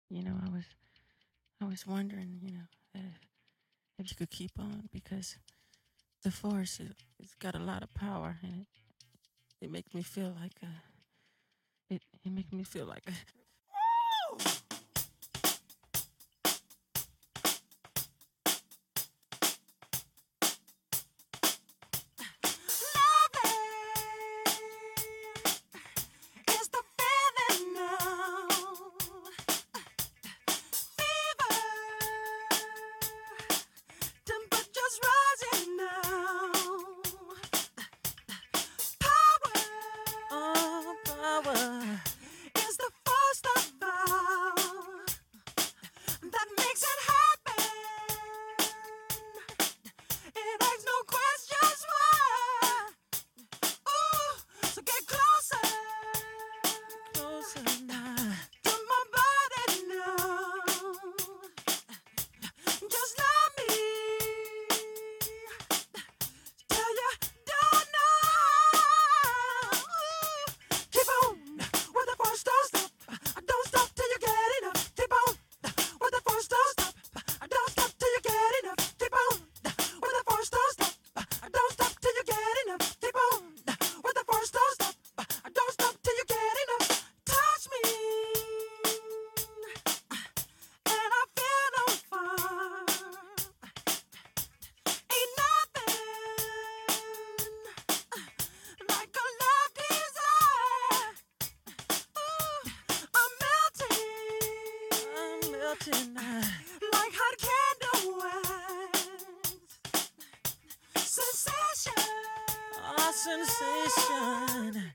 I was wondering, if you could keep on because the force it's got a lot of power and it makes me feel like it makes me feel like It's the feeling now. Fever. Temperature's rising now. Power. oh power. Is the first of all that makes it happen. It asks no questions why. Ooh, so get closer Closer now. to my body now. Just let me tell you, don't know. Keep on with the first don't stop. Don't stop till you get enough. Keep on with the first don't stop. Don't stop till you get enough. Keep on with the first don't stop. Don't stop till you get enough. Keep on with the first don't stop. Don't stop till you get enough. Touch me and I feel on fire. Ain't nothing like a love desire. Ooh, I'm I'm melting melting now. like hot candle wax. Sensation. Ah, sensation.